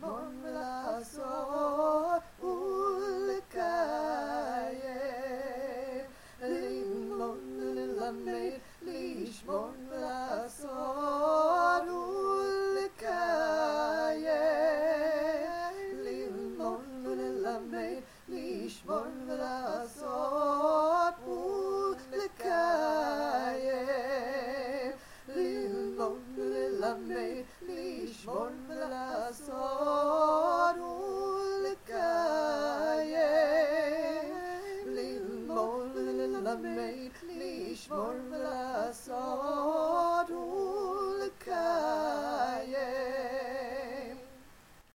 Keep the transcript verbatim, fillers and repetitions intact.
לשמור ולעשות ולקיים, ללמוד וללמד, לשמור ולעשות ולקיים, ללמוד וללמד, לשמור ולעשות ולקיים, ללמוד וללמד, לשמור ולעשות ולקיים, ללמוד וללמד, לשמור